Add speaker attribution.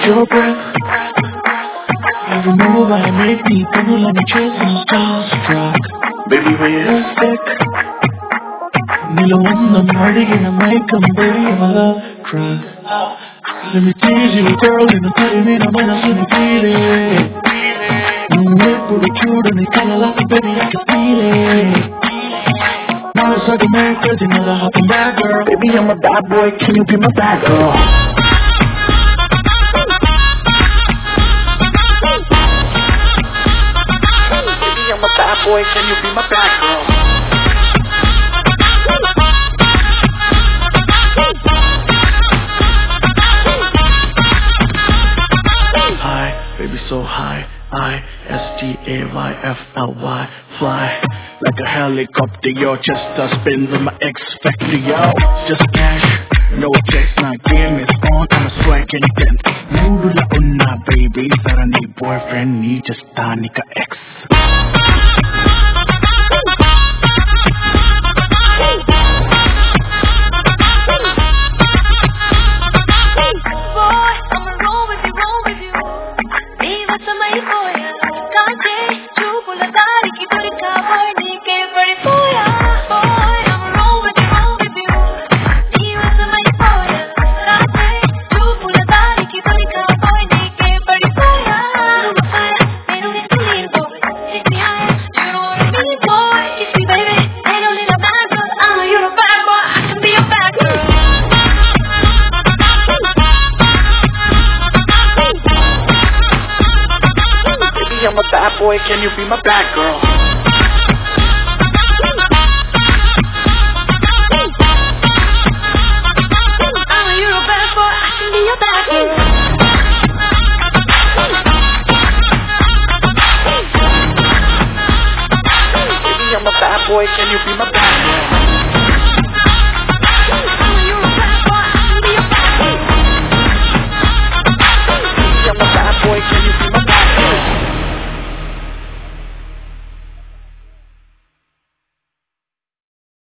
Speaker 1: your breath. Every move I make, people let me chasing starstruck. Baby, when you're sick, Nila mardigan na may baby, my love cry. Let me tease you, girl, in the time naman ang sinipili. Yung whip with the cute and the lalaki, baby, I can feel it. Now it's like America, you know that I'm a bad girl. Baby, I'm a bad boy, can you be my bad girl? Baby, I'm a bad boy, can you be my bad girl? High, baby, so high. I-S-T-A-Y-F-L-Y, fly like a helicopter, yo. Just a spin with my X factor, yo. Just cash, no checks, my game is on. I'm a swag anything. Mood la unna, baby. Sara ni boyfriend ni just tani ka ex. I'm a bad boy, can you be my bad girl?